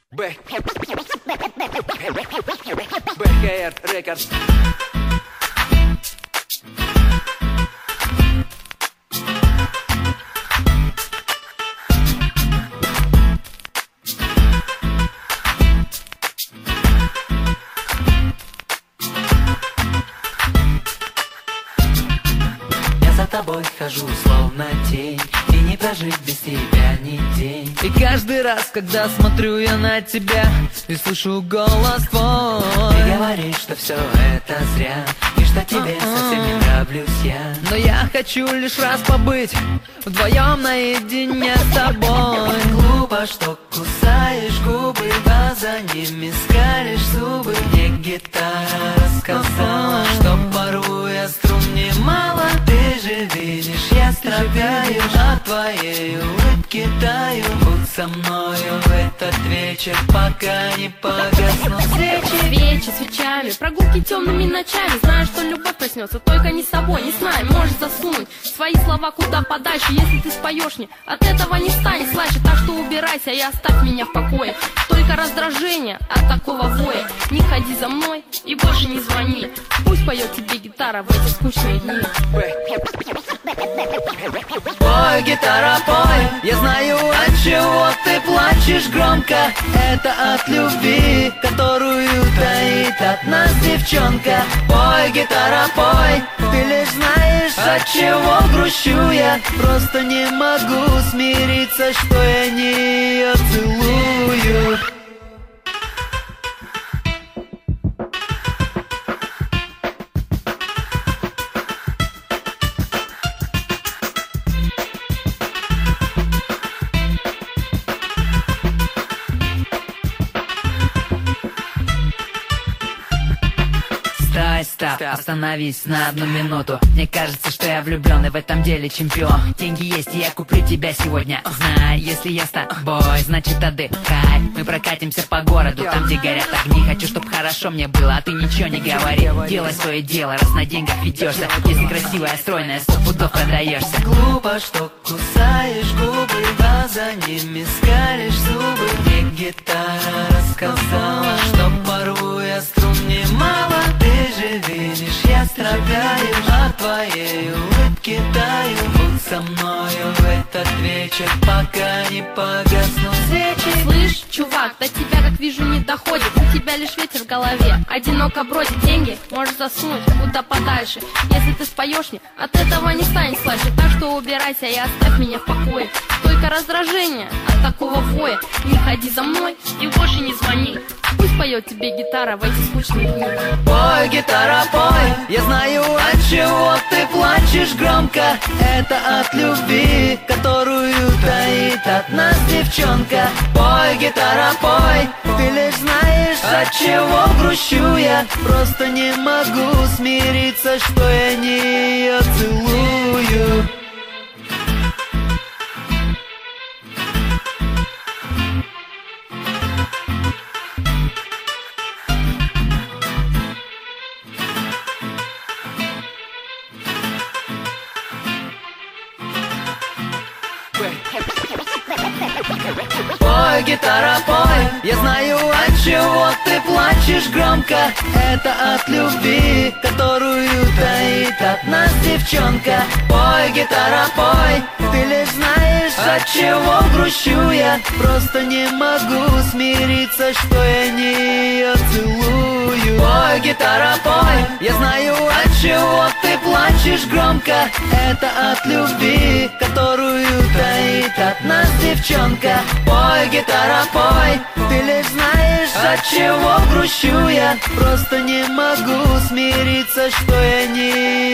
БХР Рекордс. За тобой хожу, словно тень, и не прожить без тебя ни день. И каждый раз, когда смотрю я на тебя и слышу голос твой, ты говоришь, что все это зря, и что тебе совсем не нравлюсь я. Но я хочу лишь раз побыть вдвоем наедине с тобой. Глупо, что кусаешь губы, а за ними скалишь зубы. Мне гитара рассказала, что порой я струн немало. Ты же видишь, я страдаю, от твоей улыбки таю. Будь со мною в этот вечер, пока не погаснут свечи. Свечи свечами, прогулки темными ночами. Знаю, что любовь проснется, только не с тобой, не с нами. Можешь засунуть свои слова куда подальше. Если ты споешь мне, от этого не станет слаще. Так что убирайся и оставь меня в покое. Только раздражение от такого воя. Не ходи за мной и больше не звони. Пусть поет тебе гитара в эти скучные дни. Пой, гитара, пой, я знаю, от чего ты плачешь громко. Это от любви, которую таит от нас девчонка. Пой, гитара, пой, ты лишь знаешь, от чего грущу я. Просто не могу смириться, что я не ее целую. Стоп, остановись на одну минуту. Мне кажется, что я влюблен и в этом деле чемпион. Деньги есть, и я куплю тебя сегодня. Знай, если я с тобой, значит отдыхай. Мы прокатимся по городу, там, где горят огни. Хочу, чтоб хорошо мне было, а ты ничего не говори. Делай свое дело, раз на деньгах ведешься. Если красивая, стройная, 100 пудов продаешься. Глупо, что кусаешь губы, а за ними скалишь зубы. Мне гитара рассказала, что порой я струн немало. Ты же видишь, я страдаю, от твоей улыбки таю. Будь со мною в этот вечер, пока не погаснут свечи. Слышь, чувак, до тебя, как вижу, не доходит. У тебя лишь ветер в голове, одиноко бродит. Деньги можешь засунуть куда подальше. Если ты споешь мне, от этого не станет слаще. Так что убирайся и оставь меня в покое. Только раздражение от такого воя. Не ходи за мной и больше не звони. Пусть поет тебе гитара в эти скучные дни. Пой, гитара, пой, я знаю, от чего ты плачешь громко. Это от любви, которую таит от нас девчонка. Пой, гитара, пой, ты лишь знаешь, от чего грущу я. Просто не могу смириться, что я не ее целую. Пой, гитара, пой, я знаю, от чего ты плачешь громко. Это от любви, которую таит от нас девчонка. Пой, гитара, пой, ты лишь знаешь, от чего грущу я. Просто не могу смириться, что я не ее целую. Пой, гитара, пой, я знаю, от чего ты плачешь громко. Это от любви, которую таит от нас девчонка. Пой, гитара, пой, ты лишь знаешь, от чего грущу я. Просто не могу смириться, что я не